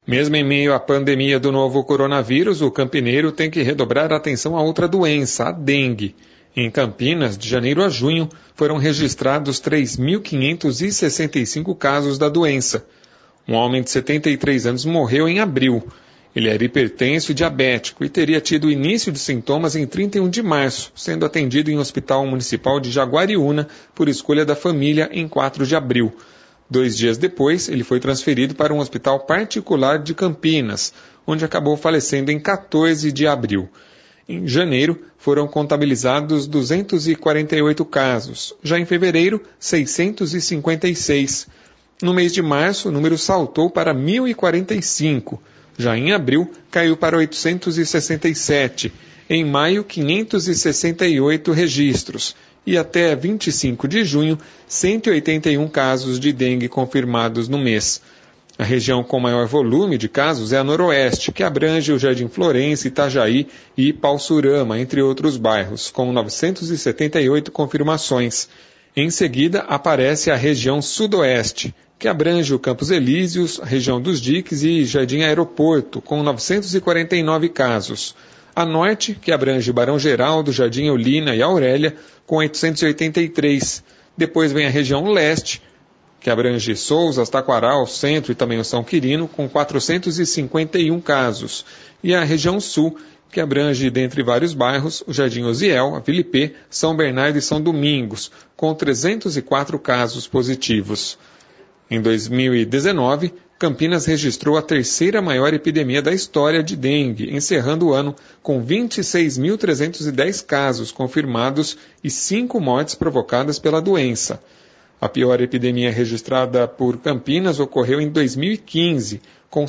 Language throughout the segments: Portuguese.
Mesmo em meio à pandemia do novo coronavírus, o campineiro tem que redobrar a atenção a outra doença, a dengue. Em Campinas, de janeiro a junho, foram registrados 3.565 casos da doença. Um homem de 73 anos morreu em abril. Ele era hipertenso e diabético e teria tido início de sintomas em 31 de março, sendo atendido em Hospital Municipal de Jaguariúna por escolha da família em 4 de abril. 2 dias depois, ele foi transferido para um hospital particular de Campinas, onde acabou falecendo em 14 de abril. Em janeiro, foram contabilizados 248 casos. Já em fevereiro, 656. No mês de março, o número saltou para 1.045. Já em abril, caiu para 867. Em maio, 568 registros. E até 25 de junho, 181 casos de dengue confirmados no mês. A região com maior volume de casos é a Noroeste, que abrange o Jardim Florença, Itajaí e Paulsurama, entre outros bairros, com 978 confirmações. Em seguida, aparece a região Sudoeste, que abrange o Campos Elíseos, a região dos Diques e Jardim Aeroporto, com 949 casos. A Norte, que abrange Barão Geraldo, Jardim Eulina e Aurélia, com 883. Depois vem a região Leste, que abrange Sousas, Taquaral, Centro e também o São Quirino, com 451 casos. E a região Sul, que abrange, dentre vários bairros, o Jardim Osiel, a Vila Ipê, São Bernardo e São Domingos, com 304 casos positivos. Em 2019, Campinas registrou a terceira maior epidemia da história de dengue, encerrando o ano com 26.310 casos confirmados e 5 mortes provocadas pela doença. A pior epidemia registrada por Campinas ocorreu em 2015, com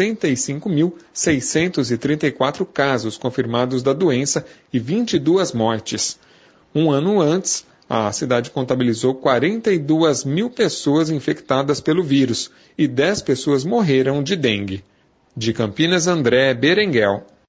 65.634 casos confirmados da doença e 22 mortes. Um ano antes, a cidade contabilizou 42 mil pessoas infectadas pelo vírus e 10 pessoas morreram de dengue. De Campinas, André Berenguel.